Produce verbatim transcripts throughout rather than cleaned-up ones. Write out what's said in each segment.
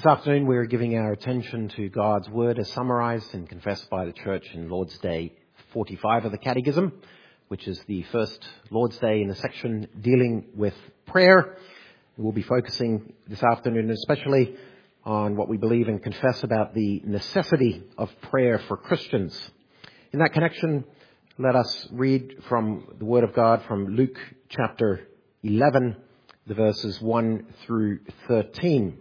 afternoon we're giving our attention to God's Word as summarised and confessed by the Church in Lord's Day forty-five of the Catechism, which is the first Lord's Day in the section dealing with prayer. We'll be focusing this afternoon especially on what we believe and confess about the necessity of prayer for Christians. In that connection, let us read from the Word of God from Luke chapter eleven, the verses one through thirteen.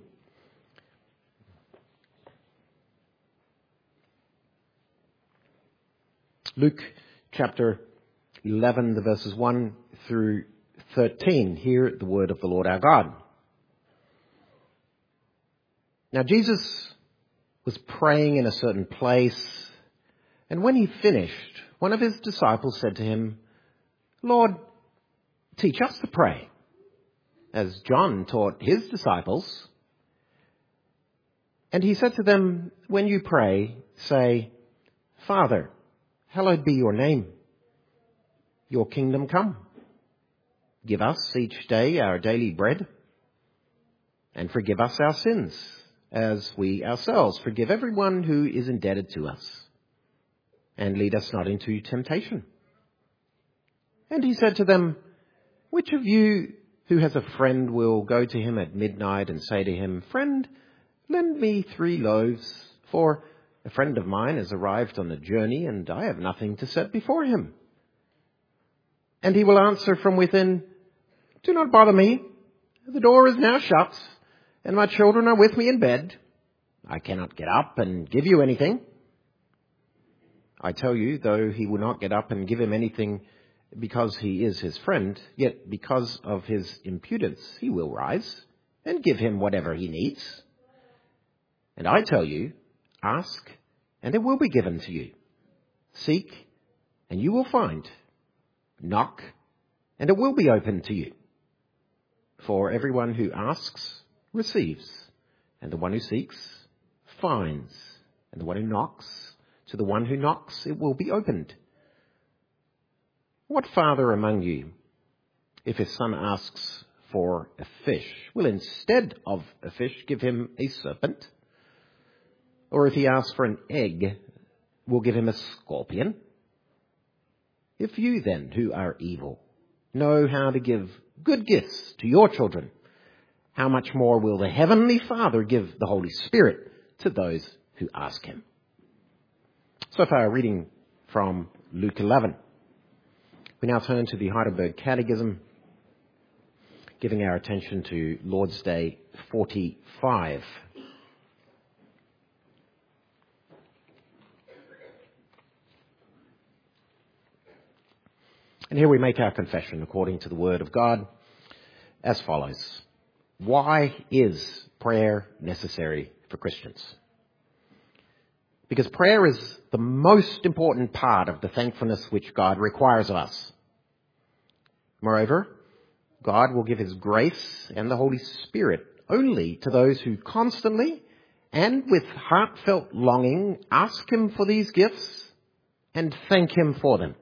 Luke chapter eleven, the verses one through thirteen. Hear the word of the Lord our God. Now Jesus was praying in a certain place, and when he finished, one of his disciples said to him, "Lord, teach us to pray, as John taught his disciples." And he said to them, "When you pray, say, 'Father, hallowed be your name. Your kingdom come. Give us each day our daily bread, and forgive us our sins, as we ourselves forgive everyone who is indebted to us. And lead us not into temptation.' And he said to them, 'Which of you who has a friend will go to him at midnight and say to him, "Friend, lend me three loaves, for a friend of mine has arrived on a journey, and I have nothing to set before him"? And he will answer from within, "Do not bother me. The door is now shut, and my children are with me in bed. I cannot get up and give you anything." I tell you, though he will not get up and give him anything because he is his friend, yet because of his impudence he will rise and give him whatever he needs. And I tell you, ask, and it will be given to you. Seek, and you will find. Knock, and it will be opened to you. For everyone who asks receives, and the one who seeks finds, and the one who knocks, to the one who knocks it will be opened. What father among you, if his son asks for a fish, will instead of a fish give him a serpent? Or if he asks for an egg, will give him a scorpion? If you then, who are evil, know how to give good gifts to your children, how much more will the Heavenly Father give the Holy Spirit to those who ask him? So far, reading from Luke eleven. We now turn to the Heidelberg Catechism, giving our attention to Lord's Day forty-five. And here we make our confession according to the Word of God as follows. Why is prayer necessary for Christians? Because prayer is the most important part of the thankfulness which God requires of us. Moreover, God will give his grace and the Holy Spirit only to those who constantly and with heartfelt longing ask him for these gifts and thank him for them.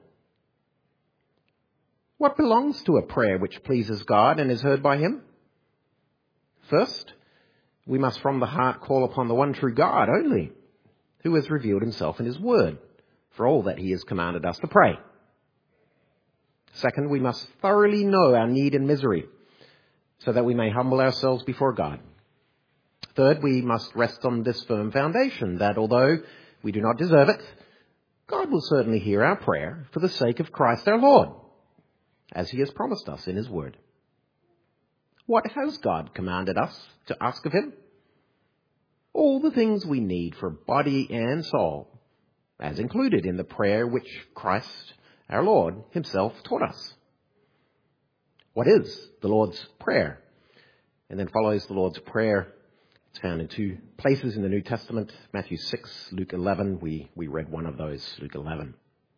What belongs to a prayer which pleases God and is heard by him? First, we must from the heart call upon the one true God only, who has revealed himself in his word, for all that he has commanded us to pray. Second, we must thoroughly know our need and misery, so that we may humble ourselves before God. Third, we must rest on this firm foundation, that although we do not deserve it, God will certainly hear our prayer for the sake of Christ our Lord, as he has promised us in his word. What has God commanded us to ask of him? All the things we need for body and soul, as included in the prayer which Christ our Lord himself taught us. What is the Lord's Prayer? And then follows the Lord's Prayer. It's found in two places in the New Testament, Matthew six, Luke eleven. We, we read one of those, Luke eleven.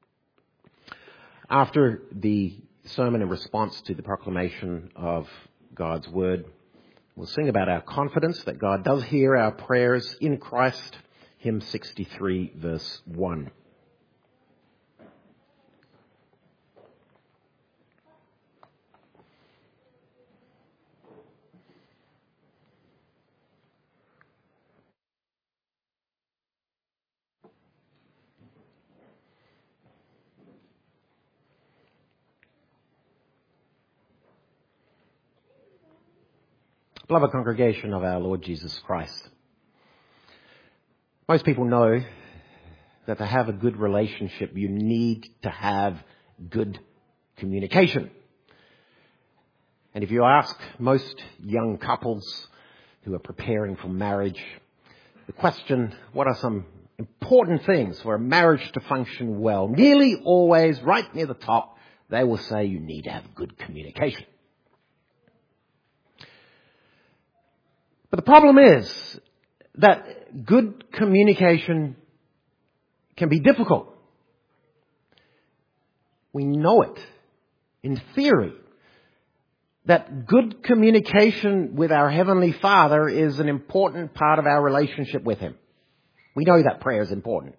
After the sermon in response to the proclamation of God's word, we'll sing about our confidence that God does hear our prayers in Christ, hymn sixty-three, verse one. Beloved congregation of our Lord Jesus Christ, most people know that to have a good relationship, you need to have good communication. And if you ask most young couples who are preparing for marriage, the question, what are some important things for a marriage to function well? Nearly always, right near the top, they will say you need to have good communication. But the problem is that good communication can be difficult. We know it in theory that good communication with our Heavenly Father is an important part of our relationship with Him. We know that prayer is important.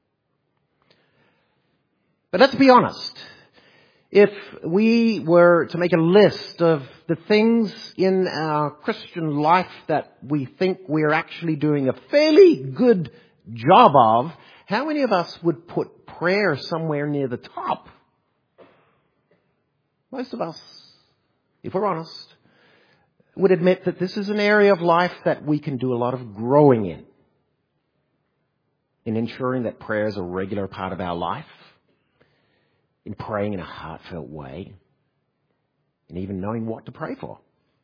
But let's be honest. If we were to make a list of the things in our Christian life that we think we're actually doing a fairly good job of, how many of us would put prayer somewhere near the top? Most of us, if we're honest, would admit that this is an area of life that we can do a lot of growing in. In ensuring that prayer is a regular part of our life. In praying in a heartfelt way. And even knowing what to pray for.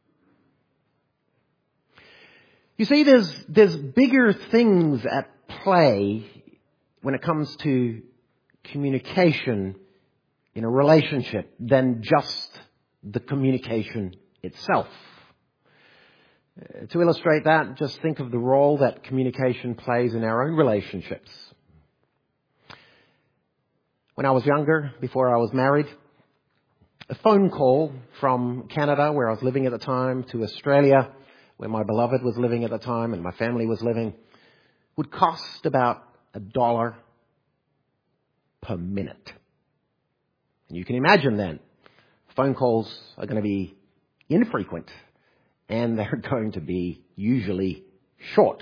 You see, there's, there's bigger things at play when it comes to communication in a relationship than just the communication itself. Uh, to illustrate that, just think of the role that communication plays in our own relationships. When I was younger, before I was married, a phone call from Canada, where I was living at the time, to Australia, where my beloved was living at the time and my family was living, would cost about a dollar per minute. And you can imagine then, phone calls are going to be infrequent and they're going to be usually short.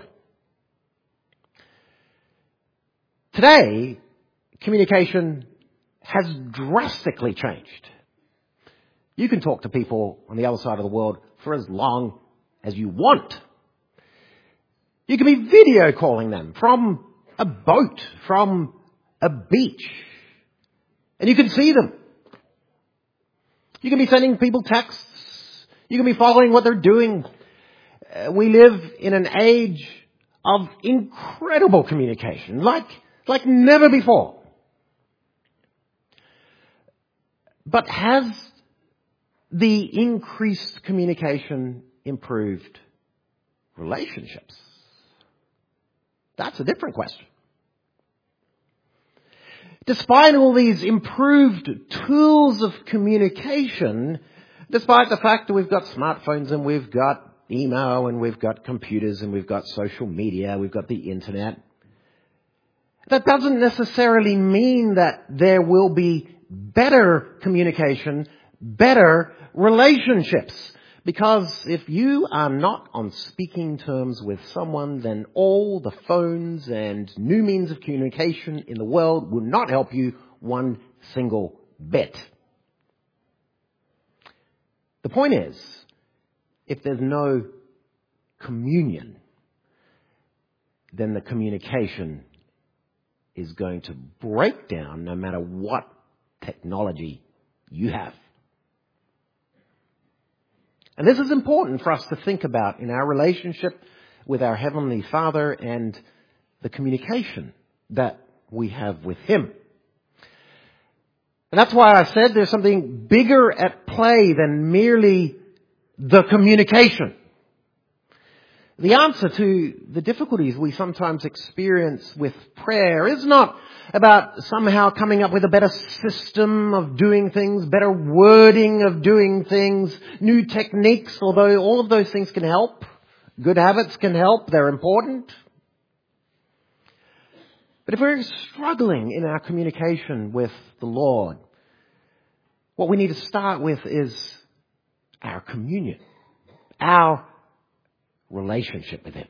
Today, communication has drastically changed. You can talk to people on the other side of the world for as long as you want. You can be video calling them from a boat, from a beach. And you can see them. You can be sending people texts. You can be following what they're doing. Uh, we live in an age of incredible communication, like, like never before. But has the increased communication improved relationships? That's a different question. Despite all these improved tools of communication, despite the fact that we've got smartphones and we've got email and we've got computers and we've got social media, we've got the internet, that doesn't necessarily mean that there will be better communication, better relationships. Because if you are not on speaking terms with someone, then all the phones and new means of communication in the world will not help you one single bit. The point is, if there's no communion, then the communication is going to break down no matter what technology you have. And this is important for us to think about in our relationship with our Heavenly Father and the communication that we have with Him. And that's why I said there's something bigger at play than merely the communication. The answer to the difficulties we sometimes experience with prayer is not about somehow coming up with a better system of doing things, better wording of doing things, new techniques, although all of those things can help. Good habits can help. They're important. But if we're struggling in our communication with the Lord, what we need to start with is our communion, our relationship with Him.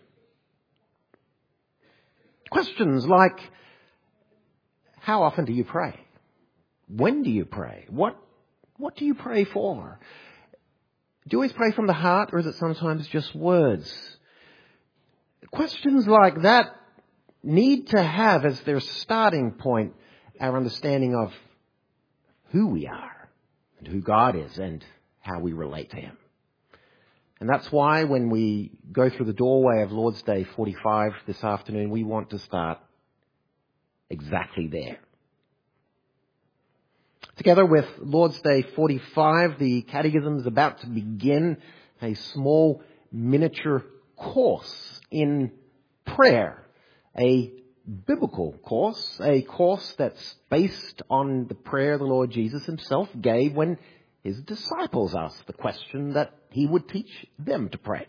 Questions like, how often do you pray? When do you pray? What, what do you pray for? Do you always pray from the heart, or is it sometimes just words? Questions like that need to have as their starting point our understanding of who we are and who God is and how we relate to Him. And that's why when we go through the doorway of Lord's Day forty-five this afternoon, we want to start exactly there. Together with Lord's Day forty-five, the Catechism is about to begin a small miniature course in prayer, a biblical course, a course that's based on the prayer the Lord Jesus Himself gave when His disciples asked the question that He would teach them to pray.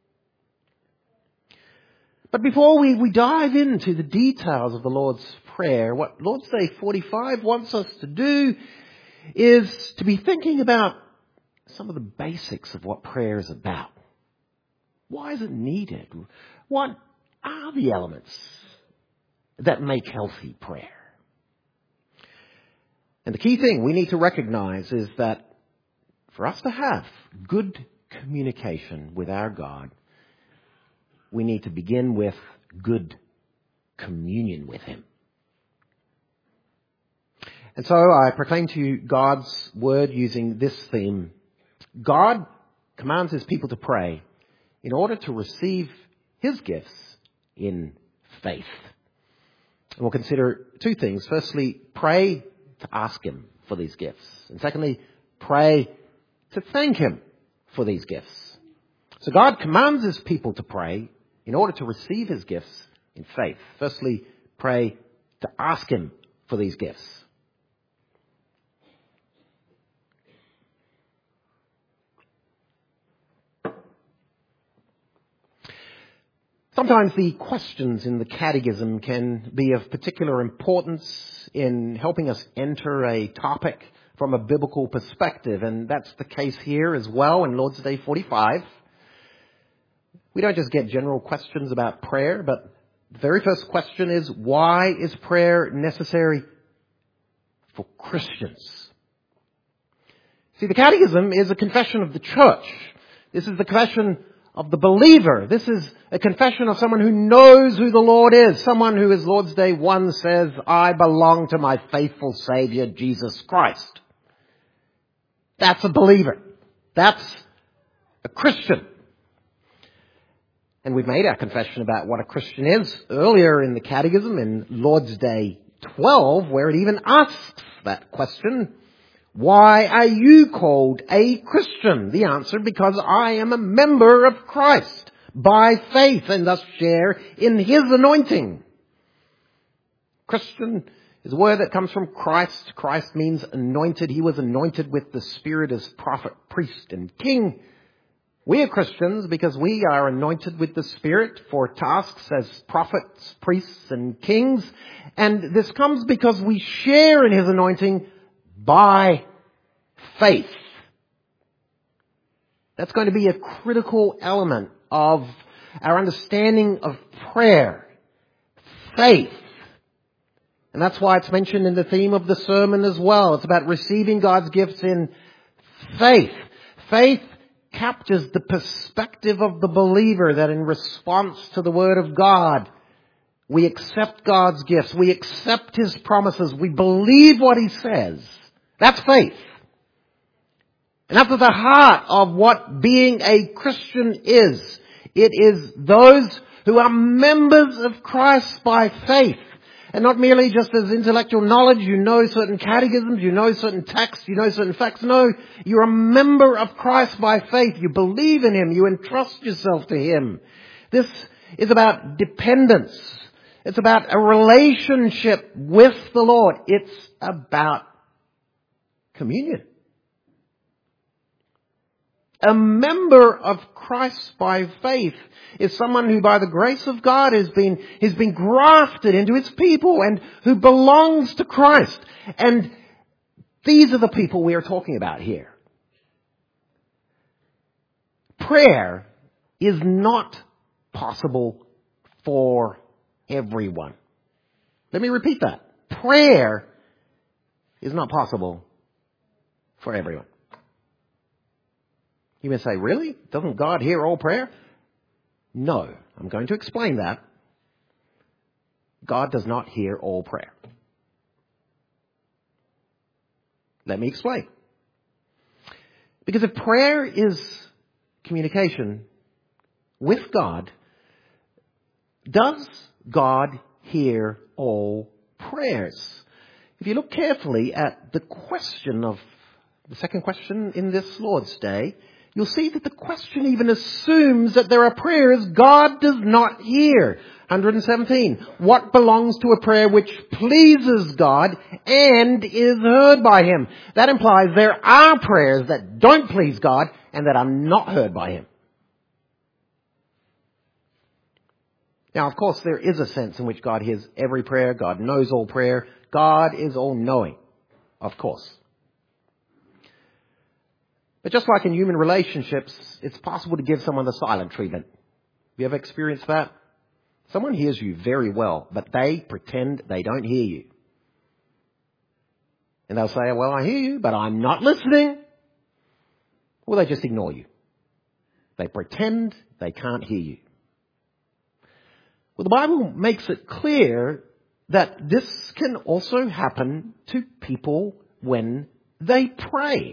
But before we, we dive into the details of the Lord's Prayer, what Lord's Day forty-five wants us to do is to be thinking about some of the basics of what prayer is about. Why is it needed? What are the elements that make healthy prayer? And the key thing we need to recognize is that for us to have good communication with our God, we need to begin with good communion with Him. And so I proclaim to you God's word using this theme. God commands His people to pray in order to receive His gifts in faith. And we'll consider two things. Firstly, pray to ask Him for these gifts. And secondly, pray to thank Him for these gifts. So God commands His people to pray in order to receive His gifts in faith. Firstly, pray to ask Him for these gifts. Sometimes the questions in the Catechism can be of particular importance in helping us enter a topic from a biblical perspective, and that's the case here as well in Lord's Day forty-five. We don't just get general questions about prayer, but the very first question is, why is prayer necessary for Christians? See, the Catechism is a confession of the church. This is the confession of the believer. This is a confession of someone who knows who the Lord is. Someone who, as Lord's Day one says, I belong to my faithful Savior, Jesus Christ. That's a believer. That's a Christian. And we've made our confession about what a Christian is earlier in the Catechism in Lord's Day twelve, where it even asks that question. Why are you called a Christian? The answer, because I am a member of Christ by faith and thus share in His anointing. Christian is a word that comes from Christ. Christ means anointed. He was anointed with the Spirit as prophet, priest, and king. We are Christians because we are anointed with the Spirit for tasks as prophets, priests, and kings. And this comes because we share in His anointing by faith. That's going to be a critical element of our understanding of prayer. Faith. And that's why it's mentioned in the theme of the sermon as well. It's about receiving God's gifts in faith. Faith captures the perspective of the believer that in response to the Word of God, we accept God's gifts. We accept His promises. We believe what He says. That's faith. And that's at the heart of what being a Christian is. It is those who are members of Christ by faith. And not merely just as intellectual knowledge, you know certain catechisms, you know certain texts, you know certain facts. No, you're a member of Christ by faith. You believe in Him. You entrust yourself to Him. This is about dependence. It's about a relationship with the Lord. It's about communion. A member of Christ by faith is someone who by the grace of God has been, has been grafted into His people and who belongs to Christ. And these are the people we are talking about here. Prayer is not possible for everyone. Let me repeat that. Prayer is not possible for everyone. You may say, really? Doesn't God hear all prayer? No. I'm going to explain that. God does not hear all prayer. Let me explain. Because if prayer is communication with God, does God hear all prayers? If you look carefully at the question of the second question in this Lord's Day, you'll see that the question even assumes that there are prayers God does not hear. one hundred seventeen. What belongs to a prayer which pleases God and is heard by Him? That implies there are prayers that don't please God and that are not heard by Him. Now, of course, there is a sense in which God hears every prayer. God knows all prayer. God is all-knowing, of course. But just like in human relationships, it's possible to give someone the silent treatment. Have you ever experienced that? Someone hears you very well, but they pretend they don't hear you. And they'll say, well, I hear you, but I'm not listening. Or they just ignore you. They pretend they can't hear you. Well, the Bible makes it clear that this can also happen to people when they pray.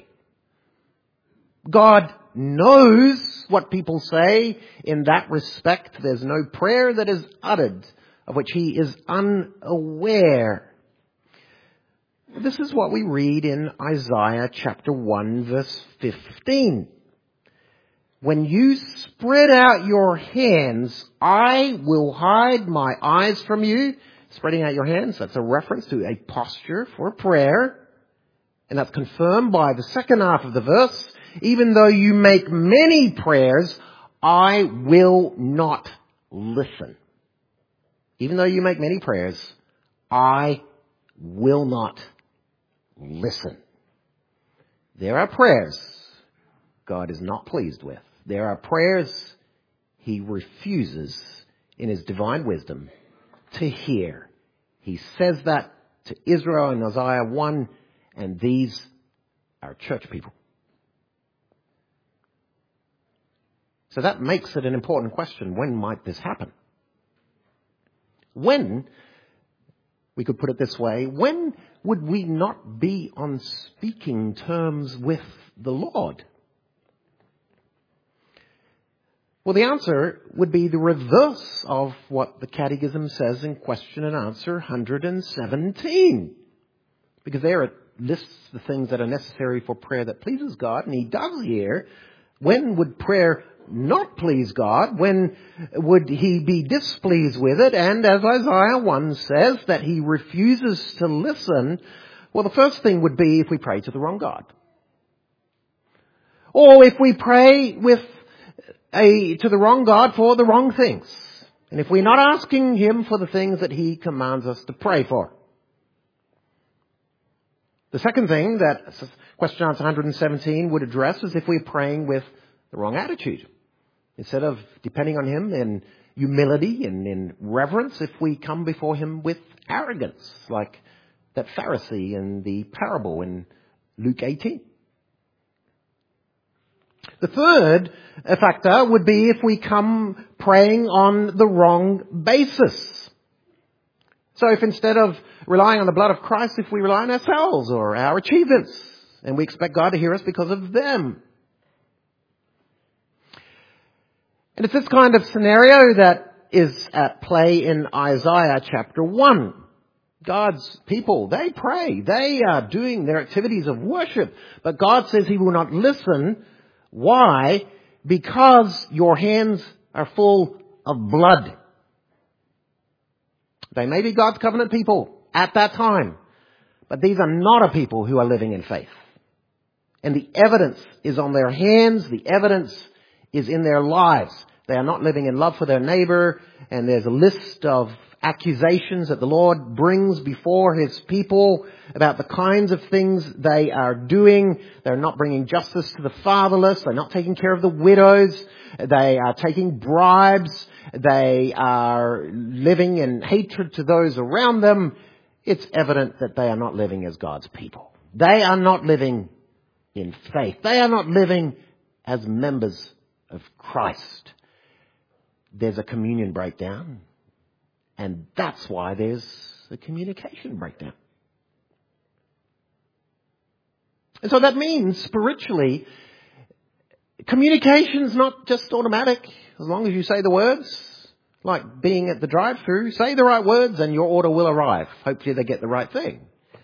God knows what people say. In that respect, there's no prayer that is uttered of which He is unaware. This is what we read in Isaiah chapter one, verse fifteen. When you spread out your hands, I will hide my eyes from you. Spreading out your hands, that's a reference to a posture for prayer. And that's confirmed by the second half of the verse. Even though you make many prayers, I will not listen. Even though you make many prayers, I will not listen. There are prayers God is not pleased with. There are prayers He refuses in His divine wisdom to hear. He says that to Israel in Isaiah one, and these are church people. So that makes it an important question. When might this happen? When, we could put it this way, when would we not be on speaking terms with the Lord? Well, the answer would be the reverse of what the Catechism says in question and answer one hundred seventeen. Because there it lists the things that are necessary for prayer that pleases God, and He does hear. When would prayer not please God? When would He be displeased with it? And as Isaiah one says, that He refuses to listen. Well, the first thing would be if we pray to the wrong God. Or if we pray with a, to the wrong God for the wrong things. And if we're not asking Him for the things that He commands us to pray for. The second thing that question answer one hundred seventeen would address is if we're praying with the wrong attitude. Instead of depending on Him in humility and in reverence, if we come before Him with arrogance, like that Pharisee in the parable in Luke eighteen. The third factor would be if we come praying on the wrong basis. So if instead of relying on the blood of Christ, if we rely on ourselves or our achievements, and we expect God to hear us because of them. And it's this kind of scenario that is at play in Isaiah chapter one. God's people, they pray. They are doing their activities of worship. But God says He will not listen. Why? Because your hands are full of blood. They may be God's covenant people at that time. But these are not a people who are living in faith. And the evidence is on their hands. The evidence is in their lives. They are not living in love for their neighbor. And there's a list of accusations that the Lord brings before His people about the kinds of things they are doing. They're not bringing justice to the fatherless. They're not taking care of the widows. They are taking bribes. They are living in hatred to those around them. It's evident that they are not living as God's people. They are not living in faith. They are not living as members of Christ, there's a communion breakdown. And that's why there's a communication breakdown. And so that means spiritually, communication's not just automatic. As long as you say the words, like being at the drive-thru, say the right words and your order will arrive. Hopefully they get the right thing.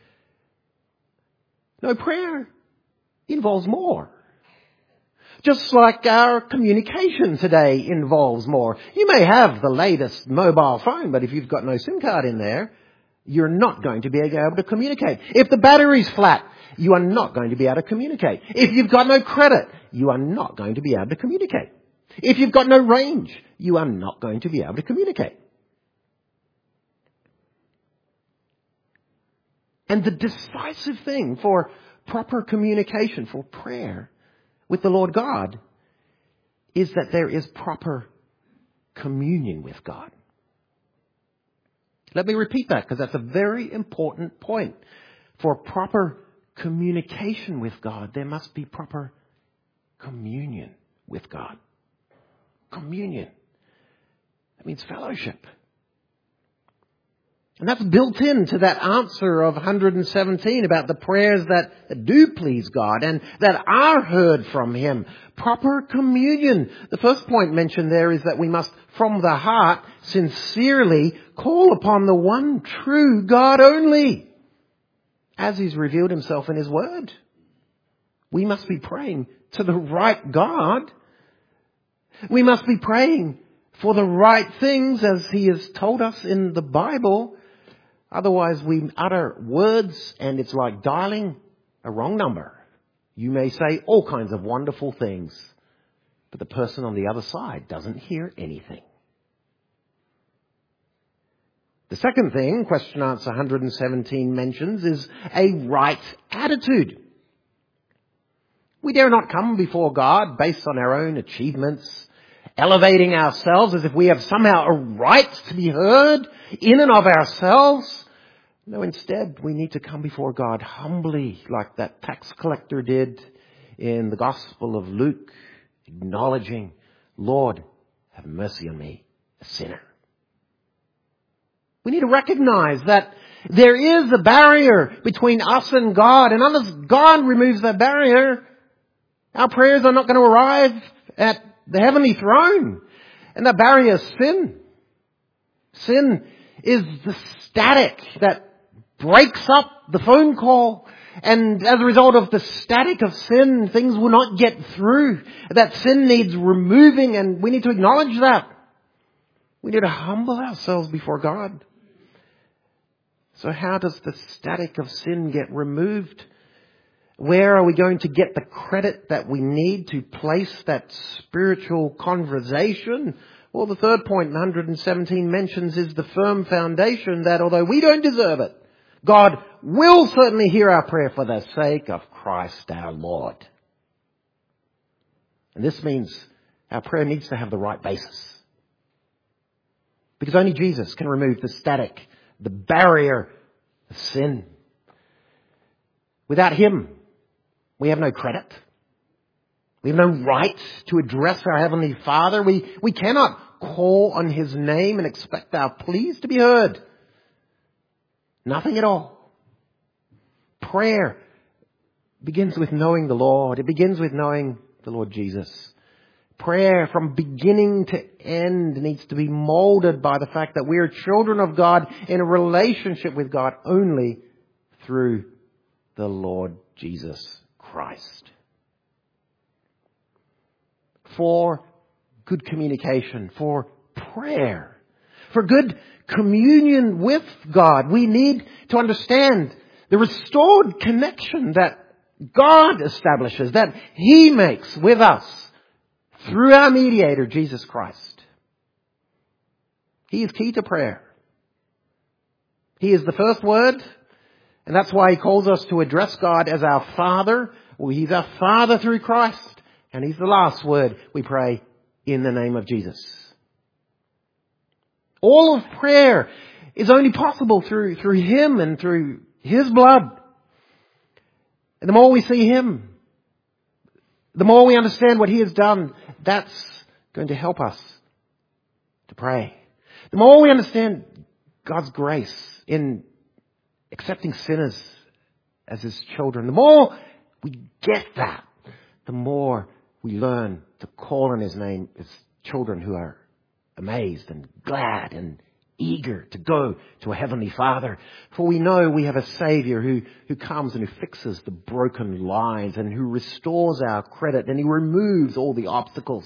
No, prayer involves more. Just like our communication today involves more. You may have the latest mobile phone, but if you've got no SIM card in there, you're not going to be able to communicate. If the battery's flat, you are not going to be able to communicate. If you've got no credit, you are not going to be able to communicate. If you've got no range, you are not going to be able to communicate. And the decisive thing for proper communication, for prayer with the Lord God, is that there is proper communion with God. Let me repeat that, because that's a very important point. For proper communication with God, there must be proper communion with God. Communion. That means fellowship. And that's built into that answer of one hundred seventeen about the prayers that, that do please God and that are heard from Him. Proper communion. The first point mentioned there is that we must, from the heart, sincerely call upon the one true God only, as He's revealed Himself in His Word. We must be praying to the right God. We must be praying for the right things as He has told us in the Bible. Otherwise we utter words and it's like dialing a wrong number. You may say all kinds of wonderful things, but the person on the other side doesn't hear anything. The second thing question answer one hundred seventeen mentions is a right attitude. We dare not come before God based on our own achievements, elevating ourselves as if we have somehow a right to be heard in and of ourselves. No, instead, we need to come before God humbly, like that tax collector did in the Gospel of Luke, acknowledging, Lord, have mercy on me, a sinner. We need to recognize that there is a barrier between us and God, and unless God removes that barrier, our prayers are not going to arrive at the heavenly throne. And that barrier is sin. Sin is the static that breaks up the phone call. And as a result of the static of sin, things will not get through. That sin needs removing, and we need to acknowledge that. We need to humble ourselves before God. So how does the static of sin get removed? Where are we going to get the credit that we need to place that spiritual conversation? Well, the third point one hundred seventeen mentions is the firm foundation that although we don't deserve it, God will certainly hear our prayer for the sake of Christ our Lord. And this means our prayer needs to have the right basis. Because only Jesus can remove the static, the barrier of sin. Without Him, we have no credit. We have no right to address our Heavenly Father. We, we cannot call on His name and expect our pleas to be heard. Nothing at all. Prayer begins with knowing the Lord. It begins with knowing the Lord Jesus. Prayer from beginning to end needs to be molded by the fact that we are children of God in a relationship with God only through the Lord Jesus Christ. For good communication, for prayer, for good communion with God, we need to understand the restored connection that God establishes, that He makes with us through our mediator, Jesus Christ. He is key to prayer. He is the first word, and that's why He calls us to address God as our Father. Well, He's our Father through Christ. And He's the last word we pray in the name of Jesus. All of prayer is only possible through, through Him and through His blood. And the more we see Him, The more we understand what He has done, that's going to help us to pray. The more we understand God's grace in accepting sinners as His children, the more we get that, the more we learn to call on His name as children who are amazed and glad and eager to go to a Heavenly Father. For we know we have a Saviour who, who comes and who fixes the broken lines and who restores our credit and He removes all the obstacles.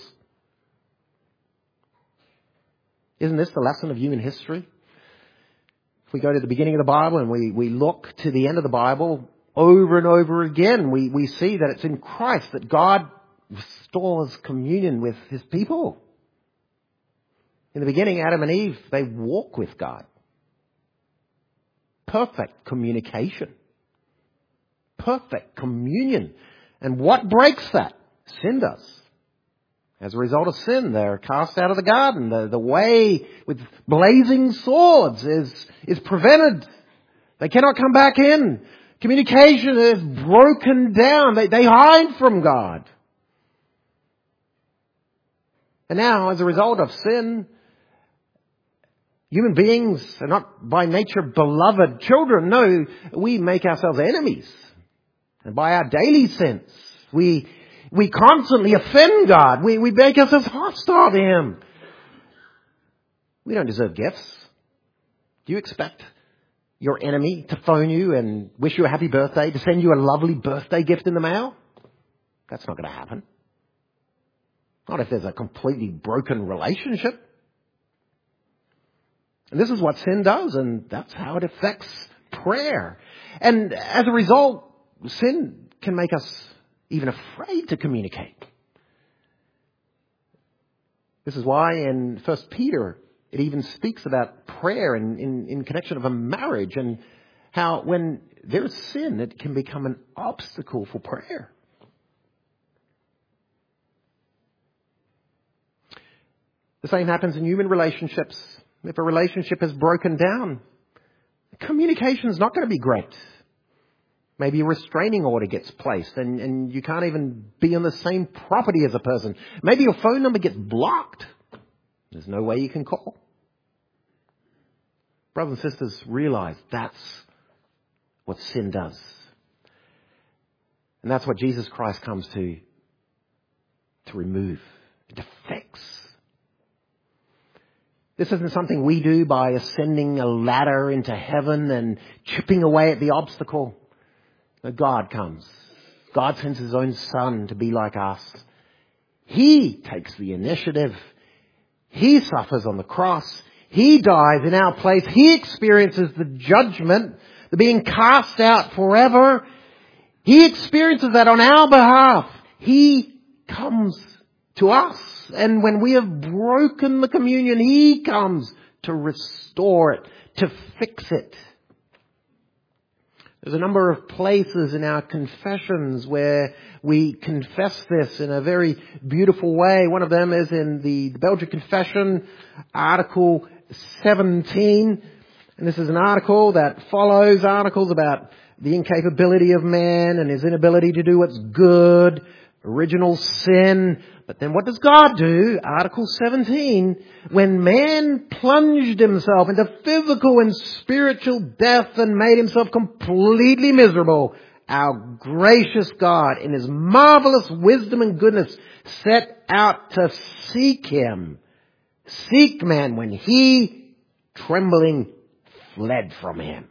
Isn't this the lesson of human history? If we go to the beginning of the Bible and we, we look to the end of the Bible, over and over again, we, we see that it's in Christ that God restores communion with His people. In the beginning, Adam and Eve, they walk with God. Perfect communication. Perfect communion. And what breaks that? Sin does. As a result of sin, they're cast out of the garden. The, the way with blazing swords is, is prevented. They cannot come back in. Communication is broken down. They, they hide from God. And now, as a result of sin, human beings are not by nature beloved children. No, we make ourselves enemies. And by our daily sins, we we constantly offend God. We, we make ourselves hostile to Him. We don't deserve gifts. Do you expect your enemy to phone you and wish you a happy birthday, to send you a lovely birthday gift in the mail? That's not going to happen. Not if there's a completely broken relationship. And this is what sin does, and that's how it affects prayer. And as a result, sin can make us even afraid to communicate. This is why in First Peter, it even speaks about prayer in, in, in connection of a marriage, and how when there's sin, it can become an obstacle for prayer. The same happens in human relationships. If a relationship is broken down, communication is not going to be great. Maybe a restraining order gets placed and, and you can't even be on the same property as a person. Maybe your phone number gets blocked. There's no way you can call. Brothers and sisters, realize that's what sin does. And that's what Jesus Christ comes to, to remove, to fix. This isn't something we do by ascending a ladder into heaven and chipping away at the obstacle. No, God comes. God sends His own Son to be like us. He takes the initiative. He suffers on the cross. He dies in our place. He experiences the judgment, the being cast out forever. He experiences that on our behalf. He comes to us. And when we have broken the communion, He comes to restore it, to fix it. There's a number of places in our confessions where we confess this in a very beautiful way. One of them is in the Belgian Confession, Article seventeen. And this is an article that follows articles about the incapability of man and his inability to do what's good, original sin. But then what does God do? Article seventeen, when man plunged himself into physical and spiritual death and made himself completely miserable, our gracious God, in His marvelous wisdom and goodness, set out to seek him. Seek man when he, trembling, fled from him.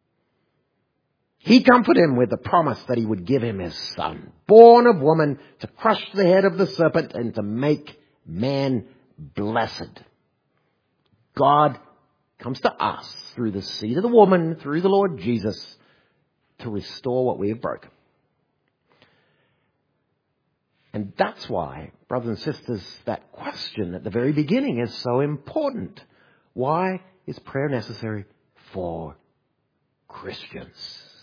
He comforted him with the promise that He would give him His Son, born of woman, to crush the head of the serpent and to make man blessed. God comes to us through the seed of the woman, through the Lord Jesus, to restore what we have broken. And that's why, brothers and sisters, that question at the very beginning is so important. Why is prayer necessary for Christians?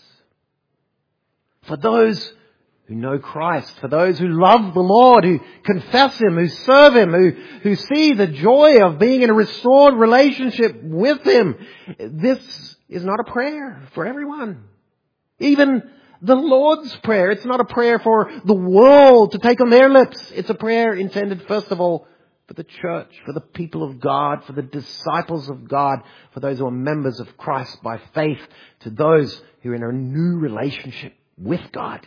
For those who know Christ, for those who love the Lord, who confess Him, who serve Him, who, who see the joy of being in a restored relationship with Him. This is not a prayer for everyone. Even The Lord's Prayer, it's not a prayer for the world to take on their lips. It's a prayer intended, first of all, for the church, for the people of God, for the disciples of God, for those who are members of Christ by faith, to those who are in a new relationship with God.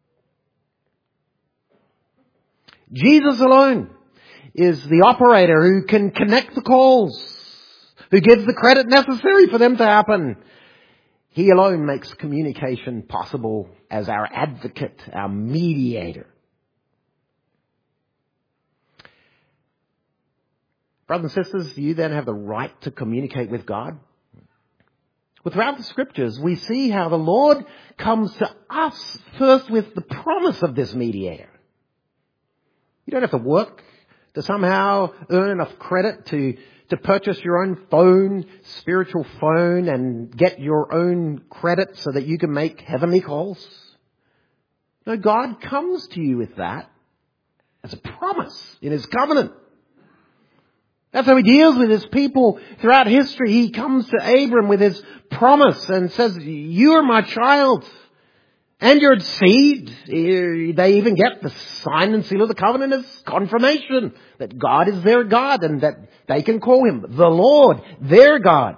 Jesus alone is the operator who can connect the calls, who gives the credit necessary for them to happen. He alone makes communication possible as our advocate, our mediator. Brothers and sisters, do you then have the right to communicate with God? Well, throughout the Scriptures, we see how the Lord comes to us first with the promise of this mediator. You don't have to work to somehow earn enough credit to, to purchase your own phone, spiritual phone, and get your own credit so that you can make heavenly calls. No, God comes to you with that as a promise in His covenant. That's how He deals with His people throughout history. He comes to Abram with His promise and says, you are my child and your seed. They even get the sign and seal of the covenant as confirmation that God is their God and that they can call Him the Lord, their God.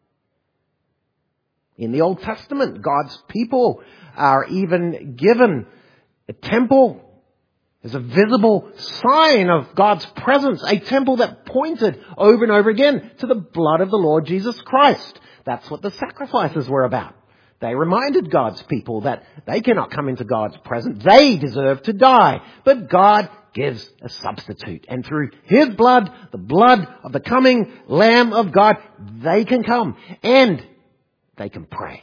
In the Old Testament, God's people are even given a temple. There's a visible sign of God's presence, a temple that pointed over and over again to the blood of the Lord Jesus Christ. That's what the sacrifices were about. They reminded God's people that they cannot come into God's presence. They deserve to die. But God gives a substitute. And through His blood, the blood of the coming Lamb of God, they can come and they can pray.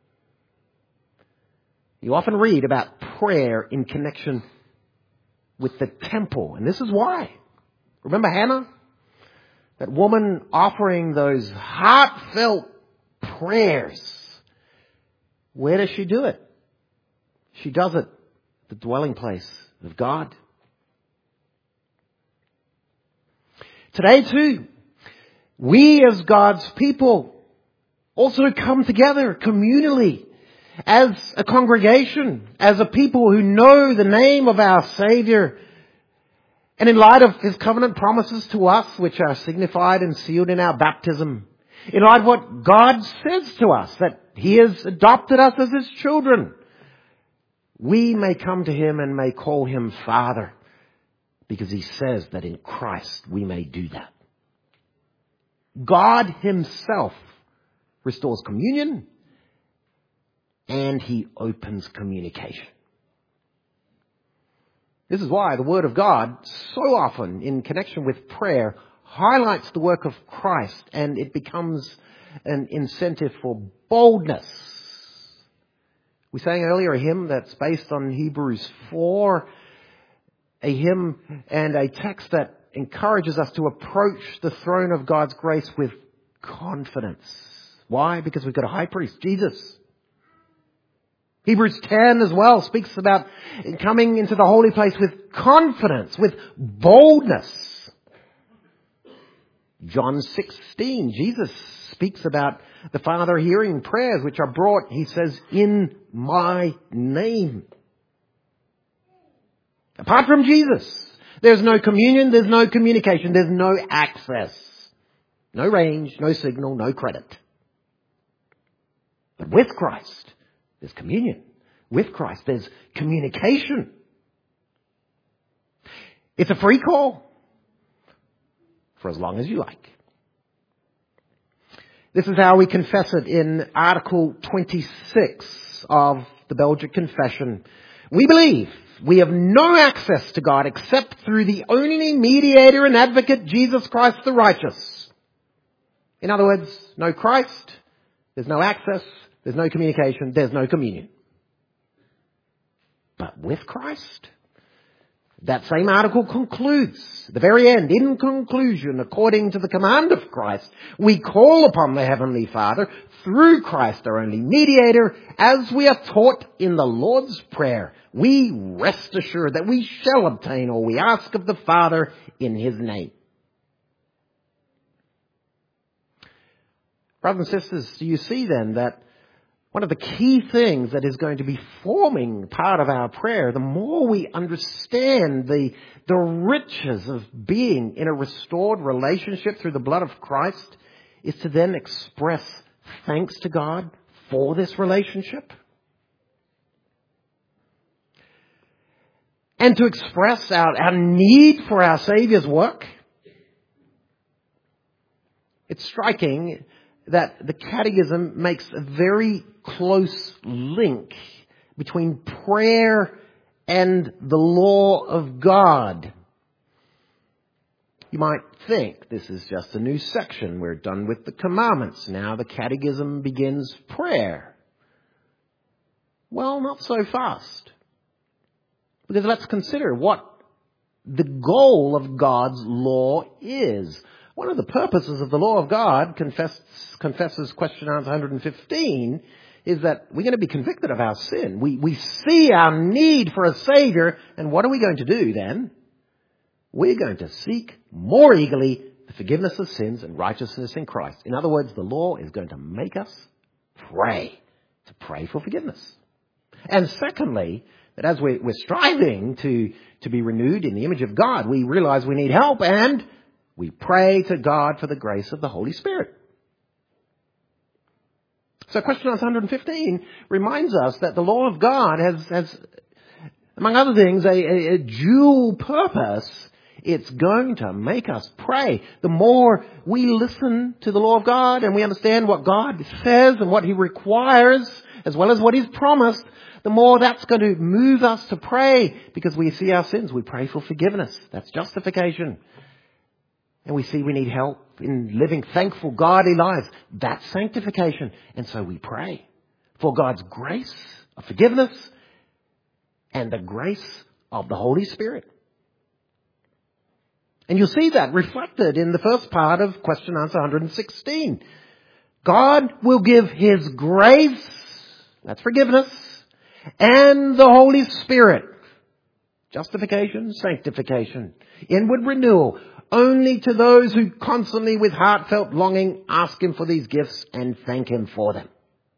You often read about prayer in connection with the temple. And this is why. Remember Hannah? That woman offering those heartfelt prayers. Where does she do it? She does it at the dwelling place of God. Today too, we as God's people also come together communally as a congregation, as a people who know the name of our Savior. And in light of His covenant promises to us, which are signified and sealed in our baptism, in light of what God says to us, that He has adopted us as His children, we may come to Him and may call Him Father, because He says that in Christ we may do that. God Himself restores communion and He opens communication. This is why the Word of God so often in connection with prayer highlights the work of Christ, and it becomes an incentive for boldness. We sang earlier a hymn that's based on Hebrews four, a hymn and a text that encourages us to approach the throne of God's grace with confidence. Why? Because we've got a high priest, Jesus. Hebrews ten as well speaks about coming into the holy place with confidence, with boldness. John sixteen, Jesus speaks about the Father hearing prayers which are brought, He says, in my name. Apart from Jesus, there's no communion, there's no communication, there's no access. No range, no signal, no credit. But with Christ, there's communion. With Christ, there's communication. It's a free call for as long as you like. This is how we confess it in Article twenty-six of the Belgic Confession. We believe we have no access to God except through the only mediator and advocate, Jesus Christ the righteous. In other words, no Christ, there's no access, there's no communication, there's no communion. But with Christ, that same article concludes, at the very end, in conclusion, according to the command of Christ, we call upon the Heavenly Father through Christ, our only mediator, as we are taught in the Lord's Prayer. We rest assured that we shall obtain all we ask of the Father in His name. Brothers and sisters, do you see then that One of the key things that is going to be forming part of our prayer, the more we understand the, the riches of being in a restored relationship through the blood of Christ, is to then express thanks to God for this relationship. And to express our, our need for our Saviour's work. It's striking that the Catechism makes a very close link between prayer and the law of God. You might think this is just a new section. We're done with the commandments. Now the Catechism begins prayer. Well, not so fast. Because let's consider what the goal of God's law is. One of the purposes of the law of God, confess, confesses question answer one hundred fifteen, is that we're going to be convicted of our sin. We, we see our need for a Saviour, and what are we going to do then? We're going to seek more eagerly the forgiveness of sins and righteousness in Christ. In other words, the law is going to make us pray, to pray for forgiveness. And secondly, that as we're, we're striving to, to be renewed in the image of God, we realize we need help, and we pray to God for the grace of the Holy Spirit. So question answer one hundred fifteen reminds us that the law of God has, has among other things, a, a, a dual purpose. It's going to make us pray. The more we listen to the law of God and we understand what God says and what He requires, as well as what He's promised, the more that's going to move us to pray, because we see our sins. We pray for forgiveness. That's justification. And we see we need help in living thankful, godly lives. That's sanctification. And so we pray for God's grace of forgiveness and the grace of the Holy Spirit. And you'll see that reflected in the first part of question answer one hundred sixteen. God will give His grace, that's forgiveness, and the Holy Spirit, justification, sanctification, inward renewal, only to those who constantly with heartfelt longing ask Him for these gifts and thank Him for them.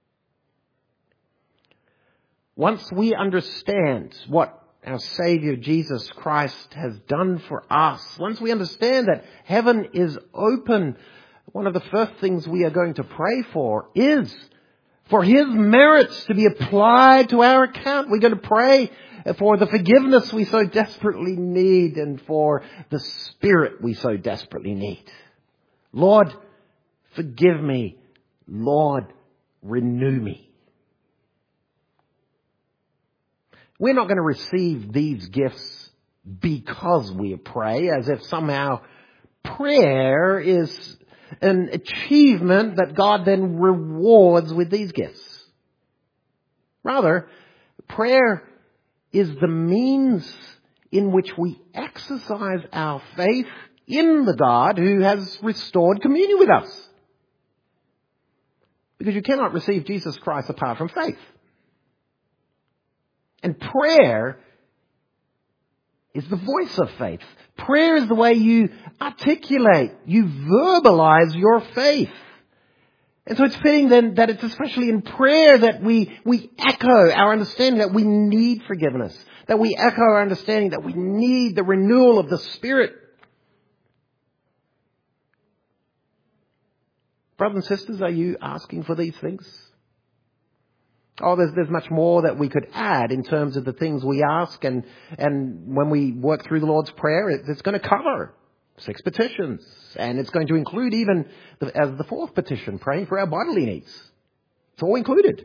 Once we understand what our Saviour Jesus Christ has done for us, once we understand that heaven is open, one of the first things we are going to pray for is for His merits to be applied to our account. We're going to pray for the forgiveness we so desperately need and for the Spirit we so desperately need. Lord, forgive me. Lord, renew me. We're not going to receive these gifts because we pray, as if somehow prayer is an achievement that God then rewards with these gifts. Rather, prayer is the means in which we exercise our faith in the God who has restored communion with us. Because you cannot receive Jesus Christ apart from faith. And prayer is the voice of faith. Prayer is the way you articulate, you verbalize your faith. And so it's fitting then that it's especially in prayer that we, we echo our understanding that we need forgiveness. That we echo our understanding that we need the renewal of the Spirit. Brothers and sisters, are you asking for these things? Oh, there's, there's much more that we could add in terms of the things we ask. And, and when we work through the Lord's Prayer, it, it's going to cover six petitions. And it's going to include even, the, as the fourth petition, praying for our bodily needs. It's all included.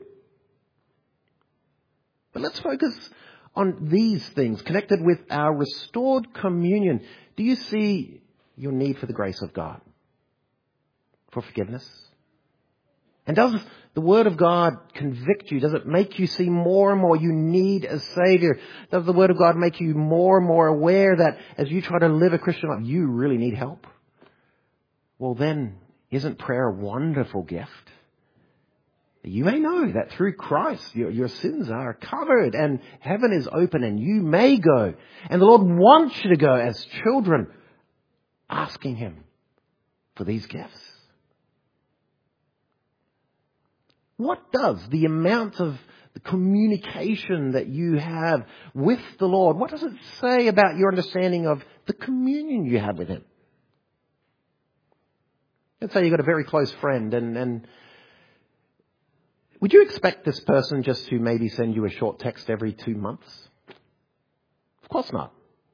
But let's focus on these things connected with our restored communion. Do you see your need for the grace of God? For forgiveness? And does the Word of God convict you? Does it make you see more and more you need a Saviour? Does the Word of God make you more and more aware that as you try to live a Christian life, you really need help? Well then, isn't prayer a wonderful gift? You may know that through Christ your, your sins are covered and heaven is open and you may go. And the Lord wants you to go as children, asking Him for these gifts. What does the amount of the communication that you have with the Lord, what does it say about your understanding of the communion you have with Him? Let's say you've got a very close friend and, and would you expect this person just to maybe send you a short text every two months? Of course not.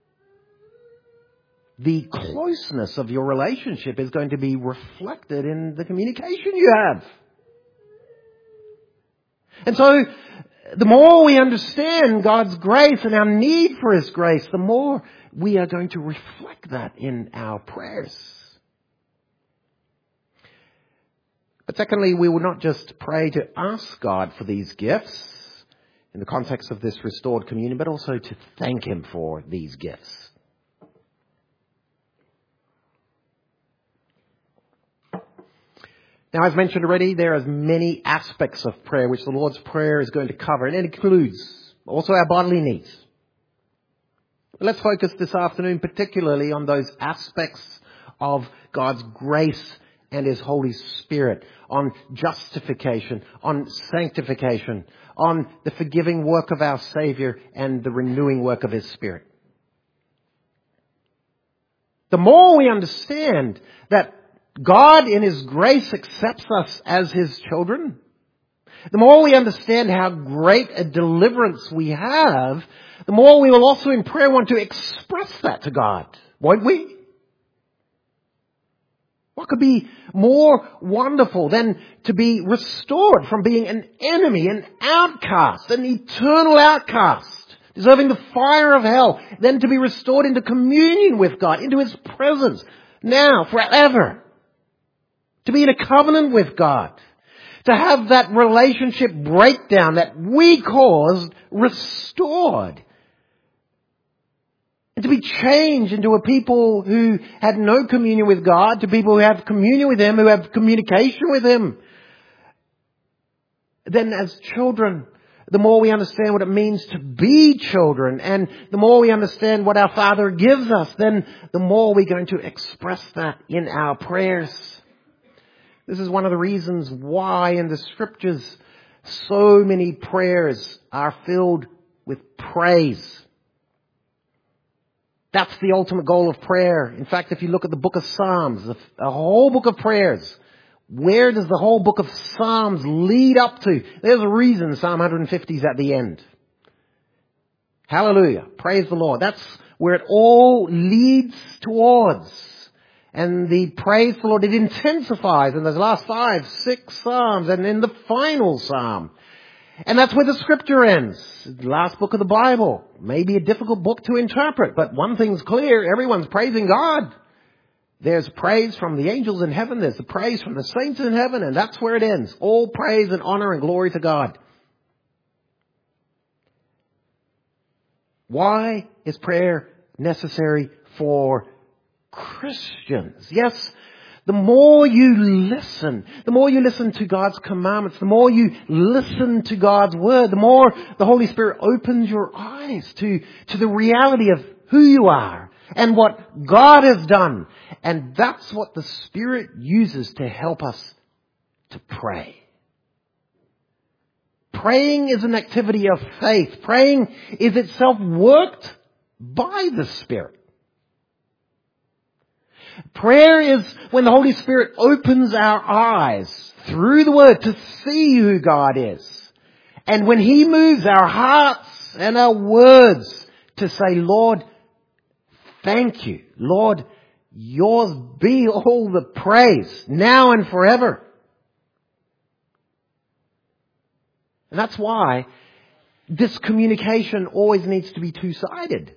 The closeness of your relationship is going to be reflected in the communication you have. And so, the more we understand God's grace and our need for His grace, the more we are going to reflect that in our prayers. But secondly, we will not just pray to ask God for these gifts in the context of this restored communion, but also to thank Him for these gifts. Now, as mentioned already, there are many aspects of prayer which the Lord's Prayer is going to cover, and it includes also our bodily needs. Let's focus this afternoon particularly on those aspects of God's grace and His Holy Spirit, on justification, on sanctification, on the forgiving work of our Savior and the renewing work of His Spirit. The more we understand that God in His grace accepts us as His children, the more we understand how great a deliverance we have, the more we will also in prayer want to express that to God, won't we? What could be more wonderful than to be restored from being an enemy, an outcast, an eternal outcast, deserving the fire of hell, then to be restored into communion with God, into His presence, now, forever. To be in a covenant with God. To have that relationship breakdown that we caused restored. And to be changed into a people who had no communion with God, to people who have communion with Him, who have communication with Him. Then as children, the more we understand what it means to be children, and the more we understand what our Father gives us, then the more we're going to express that in our prayers. This is one of the reasons why in the Scriptures so many prayers are filled with praise. That's the ultimate goal of prayer. In fact, if you look at the book of Psalms, the, the whole book of prayers, where does the whole book of Psalms lead up to? There's a reason Psalm one fifty is at the end. Hallelujah. Praise the Lord. That's where it all leads towards. And the praise the Lord, it intensifies in those last five, six Psalms and in the final Psalm. And that's where the Scripture ends. The last book of the Bible. Maybe a difficult book to interpret, but one thing's clear, everyone's praising God. There's praise from the angels in heaven, there's the praise from the saints in heaven, and that's where it ends. All praise and honor and glory to God. Why is prayer necessary for Christians? Yes, the more you listen, the more you listen to God's commandments, the more you listen to God's word, the more the Holy Spirit opens your eyes to, to the reality of who you are and what God has done. And that's what the Spirit uses to help us to pray. Praying is an activity of faith. Praying is itself worked by the Spirit. Prayer is when the Holy Spirit opens our eyes through the Word to see who God is. And when He moves our hearts and our words to say, Lord, thank you. Lord, yours be all the praise now and forever. And that's why this communication always needs to be two-sided.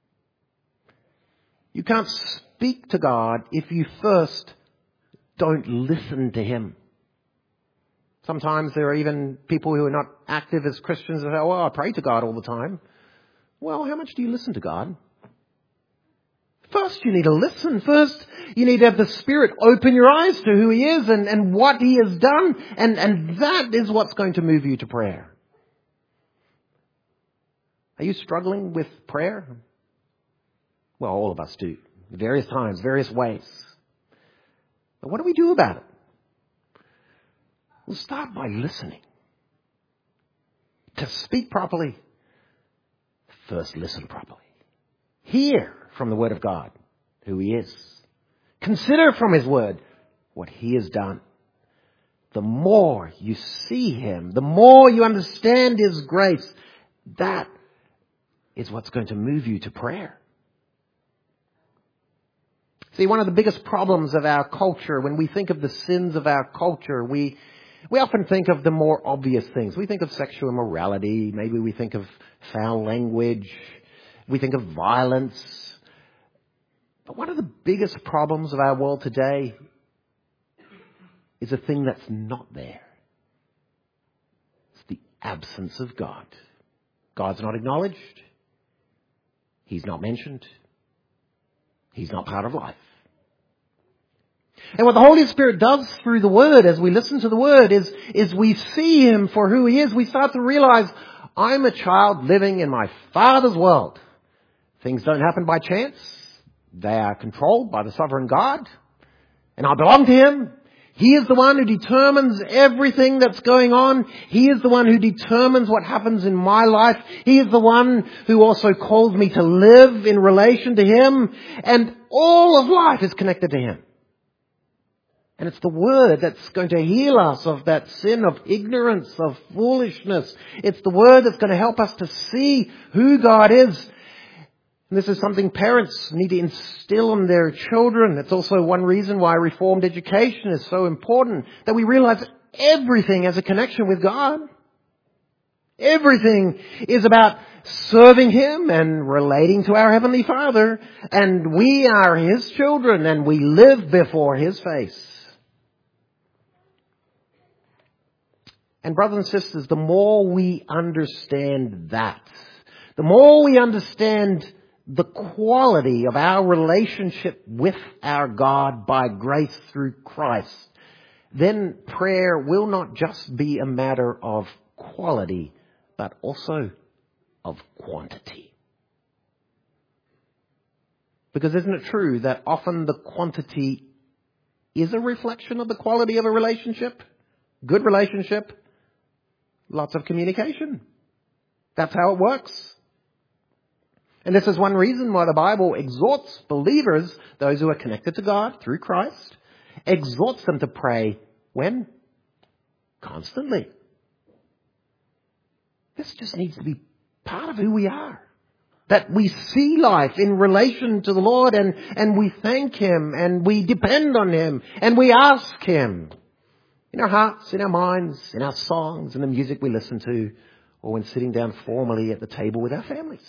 You can't speak to God if you first don't listen to Him. Sometimes there are even people who are not active as Christians and say, well, I pray to God all the time. Well, how much do you listen to God? First, you need to listen. First, you need to have the Spirit open your eyes to who He is and, and what He has done. And, and that is what's going to move you to prayer. Are you struggling with prayer? Well, all of us do. Various times, various ways. But what do we do about it? Well, start by listening. To speak properly, first listen properly. Hear from the Word of God who He is. Consider from His Word what He has done. The more you see Him, the more you understand His grace, that is what's going to move you to prayer. See, one of the biggest problems of our culture, when we think of the sins of our culture, we we often think of the more obvious things. We think of sexual immorality, maybe we think of foul language, we think of violence. But one of the biggest problems of our world today is a thing that's not there. It's the absence of God. God's not acknowledged. He's not mentioned. He's not part of life. And what the Holy Spirit does through the Word, as we listen to the Word, is, is we see Him for who He is. We start to realize, I'm a child living in my Father's world. Things don't happen by chance. They are controlled by the sovereign God. And I belong to Him. He is the one who determines everything that's going on. He is the one who determines what happens in my life. He is the one who also calls me to live in relation to Him. And all of life is connected to Him. And it's the Word that's going to heal us of that sin of ignorance, of foolishness. It's the Word that's going to help us to see who God is. And this is something parents need to instill in their children. It's also one reason why Reformed education is so important, that we realize everything has a connection with God. Everything is about serving Him and relating to our Heavenly Father. And we are His children and we live before His face. And brothers and sisters, the more we understand that, the more we understand the quality of our relationship with our God by grace through Christ, then prayer will not just be a matter of quality, but also of quantity. Because isn't it true that often the quantity is a reflection of the quality of a relationship? Good relationship, lots of communication. That's how it works. And this is one reason why the Bible exhorts believers, those who are connected to God through Christ, exhorts them to pray when? Constantly. This just needs to be part of who we are. That we see life in relation to the Lord and, and we thank Him and we depend on Him and we ask Him. In our hearts, in our minds, in our songs, in the music we listen to, or when sitting down formally at the table with our families.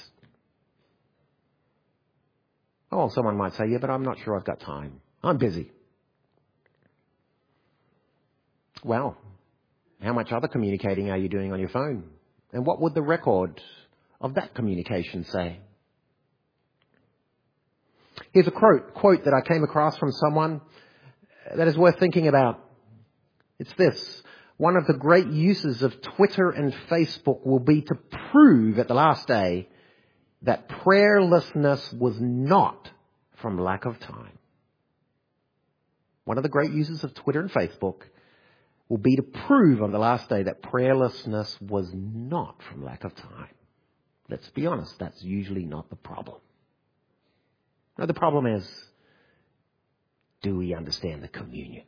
Oh, someone might say, yeah, but I'm not sure I've got time. I'm busy. Well, how much other communicating are you doing on your phone? And what would the record of that communication say? Here's a quote, quote that I came across from someone that is worth thinking about. It's this: one of the great uses of Twitter and Facebook will be to prove at the last day that prayerlessness was not from lack of time. One of the great uses of Twitter and Facebook will be to prove on the last day that prayerlessness was not from lack of time. Let's be honest, that's usually not the problem. No, the problem is, do we understand the communion?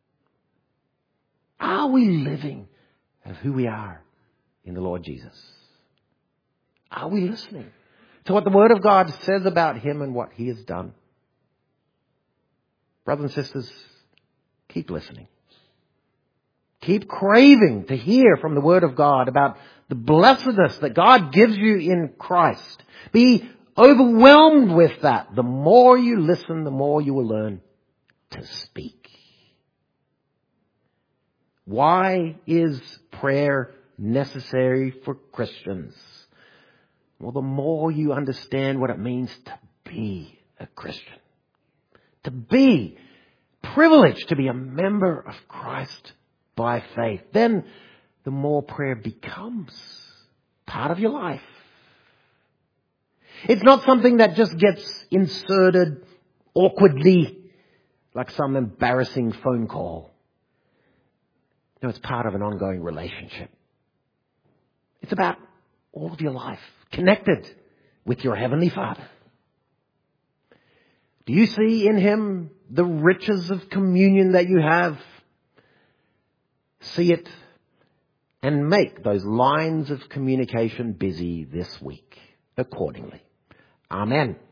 Are we living of who we are in the Lord Jesus? Are we listening to what the Word of God says about Him and what He has done? Brothers and sisters, keep listening. Keep craving to hear from the Word of God about the blessedness that God gives you in Christ. Be overwhelmed with that. The more you listen, the more you will learn to speak. Why is prayer necessary for Christians? Well, the more you understand what it means to be a Christian, to be privileged to be a member of Christ by faith, then the more prayer becomes part of your life. It's not something that just gets inserted awkwardly like some embarrassing phone call. No, it's part of an ongoing relationship. It's about all of your life connected with your Heavenly Father. Do you see in Him the riches of communion that you have? See it and make those lines of communication busy this week accordingly. Amen.